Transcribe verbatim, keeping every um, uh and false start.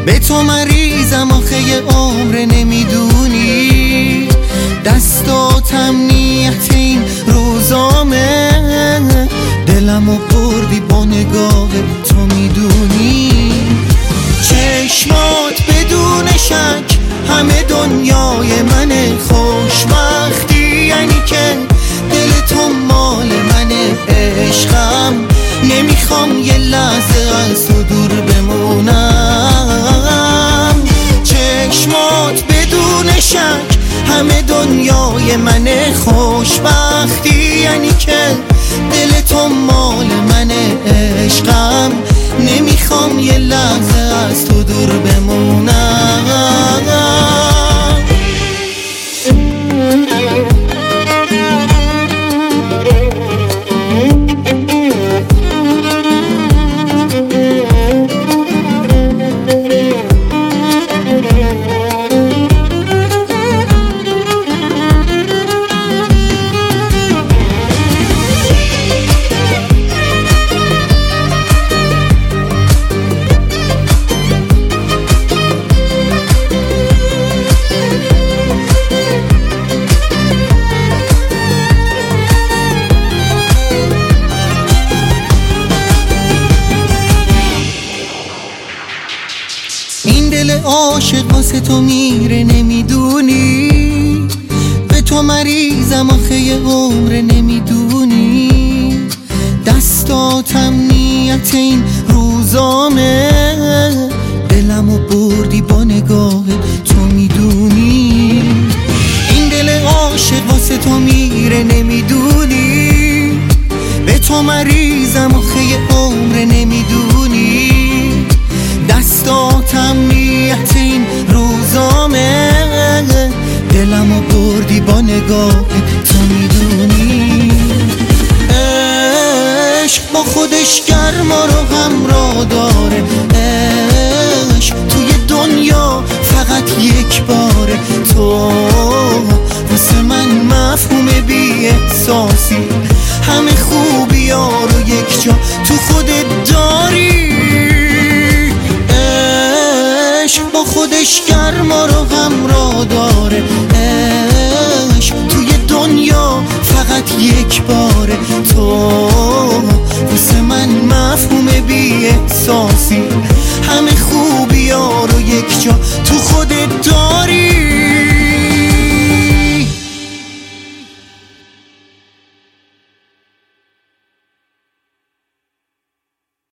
به تو مریضم آخه یه عمر نمیدونی، دستاتم نیت این روزامه، دلمو بردی با نگاه تو میدونی. چشمات بدون شک همه دنیای منه، خوشبختی یعنی که دل تو مال منه. عشقم نمیخوام یه لحظه از تو دور بمونم. چشمات بدون شک همه دنیای منه، خوشبختی یعنی که دل تو مال منه. عشقم نمیخوام یه لحظه از تو دور بمونم. دل عاشق واسه تو میره نمیدونی، به تو مریضم آخه یه عمر نمیدونی. دستاتم نیت این روزامه، دلمو بردی با نگاه تو میدونی. این دل عاشق واسه تو میره نمیدونی، به تو مریضم آخه یه عمر نمیدونی. دستاتم نیت این روزامه، دلمو بردی با نگاه تو میدونی. عشق با خودش گرما رو همراه داره، عشق توی دنیا فقط یک باره. تو واسه من مفهوم بی احساسی، همه خوبی ها رو یک جا تو خودت داری. با خودش گرما رو همراه داره، عشق توی دنیا فقط یک باره. تو